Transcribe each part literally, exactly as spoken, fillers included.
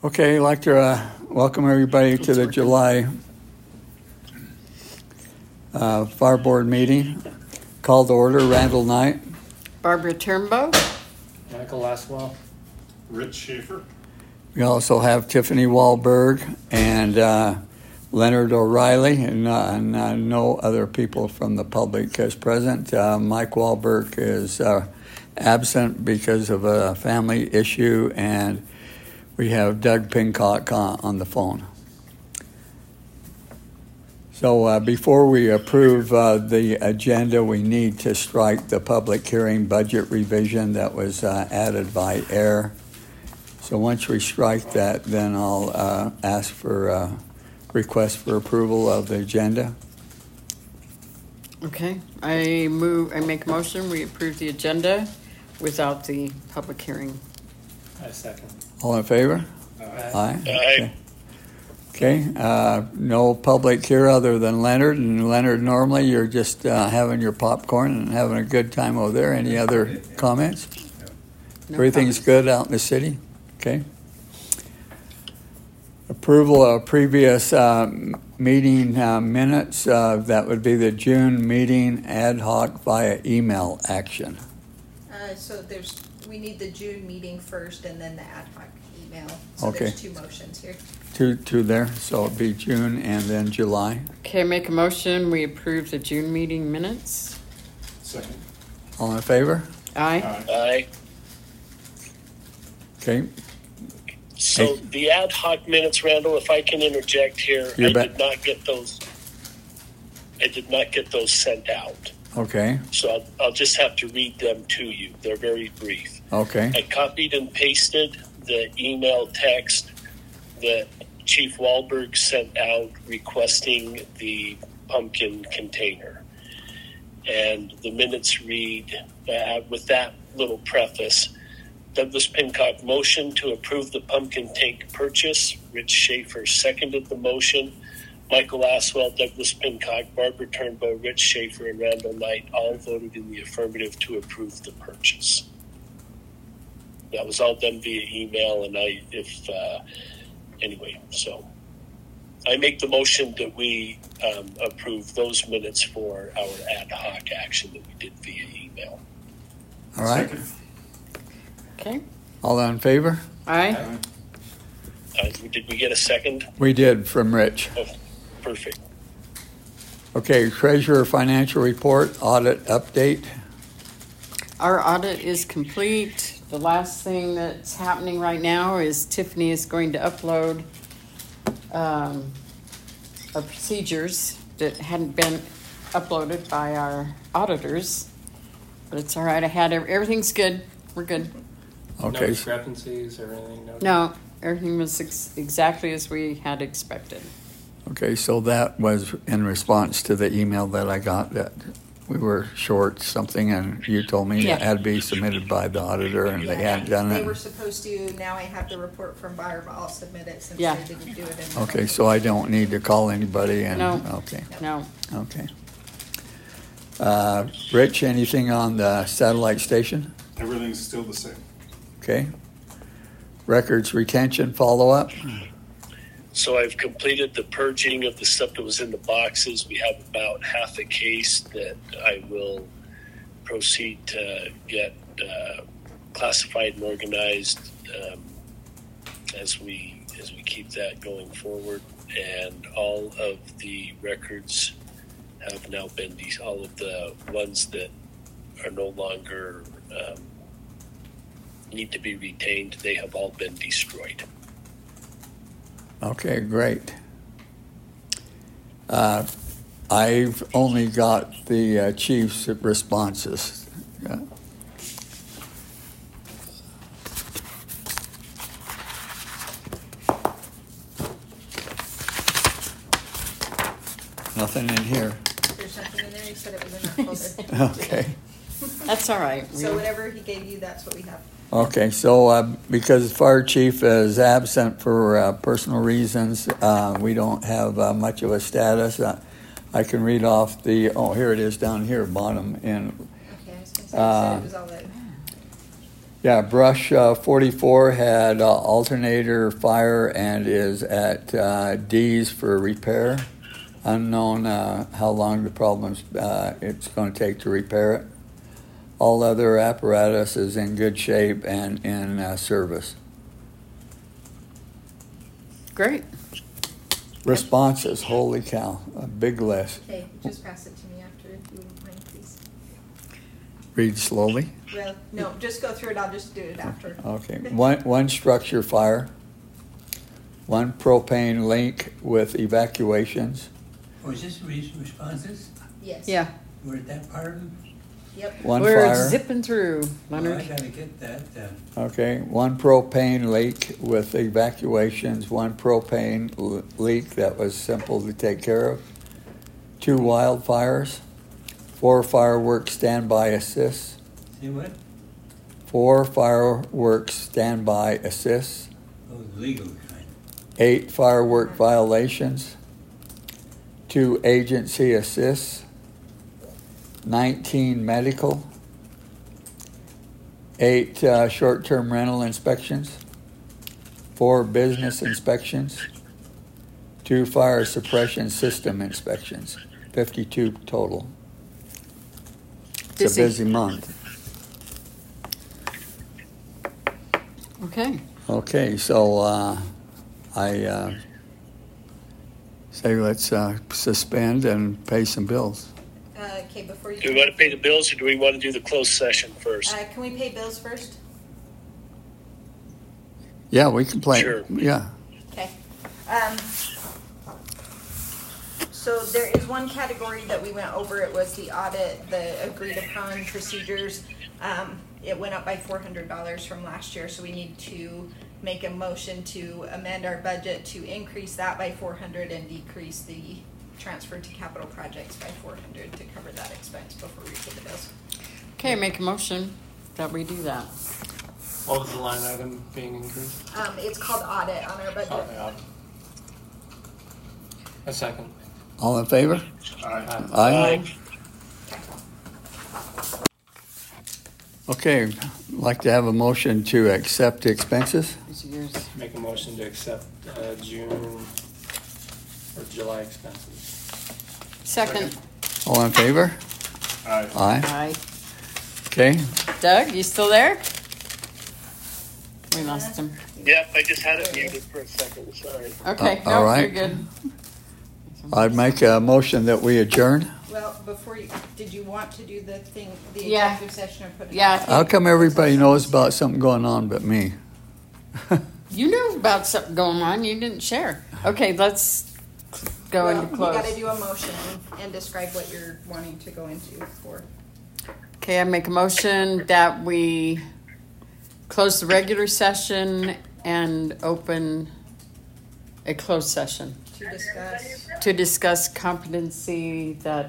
Okay, I'd like to uh, welcome everybody to the July uh, Fire Board meeting. Call to order, Randall Knight. Barbara Turnbow. Michael Laswell. Rich Schaefer. We also have Tiffany Wahlberg and uh, Leonard O'Reilly, and, uh, and uh, no other people from the public as present. Uh, Mike Wahlberg is uh, absent because of a family issue, and we have Doug Pincock on, on the phone. So uh, before we approve uh, the agenda, we need to strike the public hearing budget revision that was uh, added by air. So once we strike that, then I'll uh, ask for a request for approval of the agenda. Okay, I move. I make a motion. We approve the agenda without the public hearing. I second. All in favor? Aye. Aye. Okay. Okay, uh, no public here other than Leonard. And Leonard, normally you're just uh, having your popcorn and having a good time over there. Any other comments? No Everything's comments. good out in the city? Okay. Approval of previous uh, meeting uh, minutes. Uh, that would be the June meeting ad hoc via email action. Uh, so there's, we need the June meeting first and then the ad hoc email. So Okay. there's two motions here. Two, two there, so it'd be June and then July. Okay, I make a motion. We approve the June meeting minutes. Second. All in favor? Aye. Aye. Okay. So Hey. the ad hoc minutes, Randall, if I can interject here, You I bet. did not get those. I did not get those sent out, Okay. so I'll, I'll just have to read them to you. They're very brief. Okay. I copied and pasted the email text that Chief Wahlberg sent out requesting the pumpkin container. And the minutes read, uh, with that little preface, Douglas Pincock motion to approve the pumpkin tank purchase. Rich Schaefer seconded the motion. Michael Aswell, Douglas Pincock, Barbara Turnbow, Rich Schaefer, and Randall Knight all voted in the affirmative to approve the purchase. That was all done via email, and I, if, uh, anyway, so I make the motion that we um, approve those minutes for our ad hoc action that we did via email. All right. Second. Okay. All in favor? Aye. Uh, did we get a second? We did from Rich. Oh, perfect. Okay, treasurer financial report, audit update. Our audit is complete. The last thing that's happening right now is Tiffany is going to upload um, our procedures that hadn't been uploaded by our auditors. But it's all right. I had every, everything's good. We're good. No Okay. discrepancies or anything? No. No, everything was ex- exactly as we had expected. Okay, so that was in response to the email that I got that we were short something, and you told me Yeah. it had to be submitted by the auditor, and they hadn't done They were it. supposed to, now I have the report from Buyer, but I'll submit it since Yeah. they didn't do it. in Okay, so I don't need to call anybody and, No. okay, No. okay. Uh, Rich, anything on the satellite station? Everything's still the same. Okay. Records retention follow-up? So I've completed the purging of the stuff that was in the boxes. We have about half a case that I will proceed to get uh, classified and organized um, as we as we keep that going forward. And all of the records have now been de- all of the ones that are no longer um, need to be retained. They have all been destroyed. Okay, great. Uh, I've only got the uh, chief's responses. Yeah. Nothing in here. There's something in there, he said it was in that folder. Okay. That's all right. We- So whatever he gave you, that's what we have. Okay, so uh, because the fire chief is absent for uh, personal reasons, uh, we don't have uh, much of a status. Uh, I can read off the, oh, here it is down here, bottom. And Okay, I was gonna say, you Uh, said it was all that. Yeah, Brush uh, forty-four had uh, alternator fire and is at uh, D's for repair. Unknown uh, how long the problem's uh, it's going to take to repair it. All other apparatus is in good shape and in uh, service. Great. Responses, holy cow, a big list. Okay, just pass it to me after, if you wouldn't mind, please. Read slowly. Well, no, just go through it, I'll just do it after. Okay, one, one structure fire, one propane leak with evacuations, Oh, is this re- responses? Yes. Yeah, We're at that part of them? Yep. one we're fire. zipping through, Well, I Leonard. gotta get that done. Okay, one propane leak with evacuations, one propane l- leak that was simple to take care of, two wildfires, four fireworks standby assists, See what? four fireworks standby assists, Oh, the legal kind. eight firework violations, two agency assists, nineteen medical, eight uh, short-term rental inspections, four business inspections, two fire suppression system inspections, fifty-two total. It's Busy. a busy month. Okay. Okay, so uh, I uh, say let's uh, suspend and pay some bills. Uh, okay, before you. Do we want to pay the bills or do we want to do the closed session first? Uh, can we pay bills first? Yeah, we can play. Sure. Yeah. Okay. Um, so there is one category that we went over. It was the audit, the agreed upon procedures. Um, it went up by four hundred dollars from last year, so we need to make a motion to amend our budget to increase that by four hundred and decrease the transfer to capital projects by four hundred to cover that expense before we pay the bills. Okay, make a motion that we do that. What was the line item being increased? Um, it's called audit on our budget. Oh, yeah. A second. All in favor? Aye. Aye. Okay, I'd like to have a motion to accept expenses. These are yours. Make a motion to accept uh, June or July expenses. Second. All in favor? Aye. Aye. Aye. Okay, Doug, you still there? We lost him. Yep, I just had it muted for a second, sorry. Okay, Uh, all no, right. you're good. I'd make a motion that we adjourn. Well, before you, did you want to do the thing, the Yeah. executive session or put it? Yeah, I on? think- How come everybody knows about something going on but me? You knew about something going on. You didn't share. Okay, let's go Well, into you close. gotta do a motion and describe what you're wanting to go into for. Okay, I make a motion that we close the regular session and open a closed session To discuss, to discuss competency that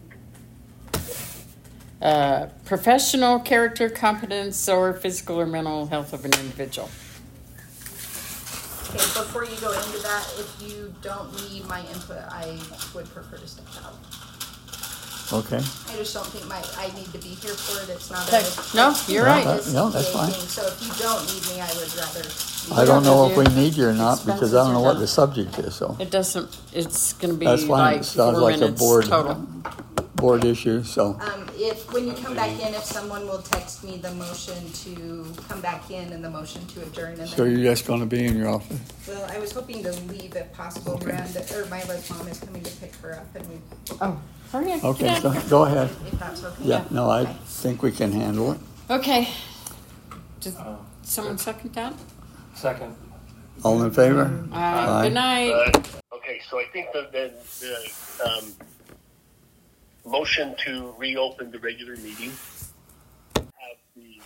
uh, professional character competence or physical or mental health of an individual. okay, before you go into that, if you don't need my input, I would prefer to step out. Okay. I just don't think my, I need to be here for it, it's not Okay. a. No, you're No, right. that- no, that's fine. So if you don't need me, I would rather. I don't know if we Your need you or not because I don't know what the subject is, so. It doesn't, it's going to be That's fine. It like sounds four like a minutes board, total. board issue, so. Um, if, when you come back in, if someone will text me the motion to come back in and the motion to adjourn and So then. you're just gonna be in your office? Well, I was hoping to leave if possible. Okay. Miranda, or Mila's mom is coming to pick her up and we, Oh, hurry up. Okay, get go, up. go ahead. if that's okay. Yeah, no, I Okay. think we can handle it. Okay. Did Oh, someone second that? second. All in favor? Uh, Aye. good night. Uh, Okay, so I think the, the, the um, motion to reopen the regular meeting, have the,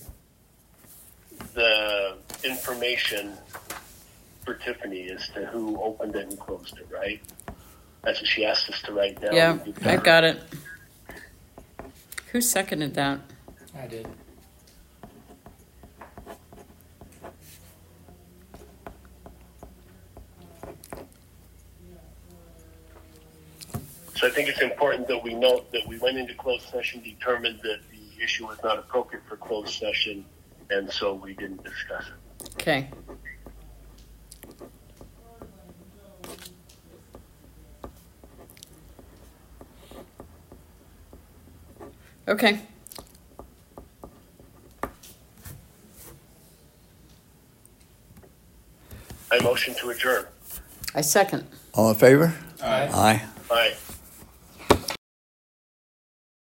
the information for Tiffany as to who opened it and closed it, right? That's what she asked us to write down. Yeah, I got it. Who seconded that? I did. So I think it's important that we note that we went into closed session, determined that the issue was not appropriate for closed session, and so we didn't discuss it. Okay. Okay. I motion to adjourn. I second. All in favor? Aye. Aye. Aye.